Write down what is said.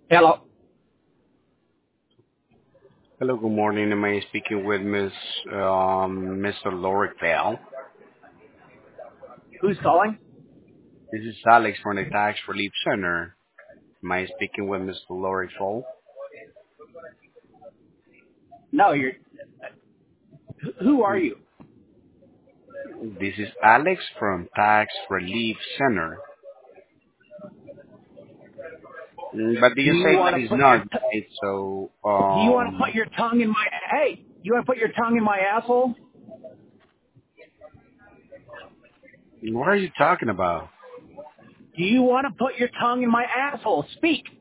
Hello. Hello, good morning. Am I speaking with Mr. Loric Vale? Who's calling? This is Alex from the Tax Relief Center. Am I speaking with Mr. Loric Vale? No, you're. Who are you? This is Alex from Tax Relief Center. But Do you you say want that to is put your not right, so Do you want to put your tongue in my Hey? You want to put your tongue in my asshole? what are you talking about? Do you want to put your tongue in my asshole? Speak.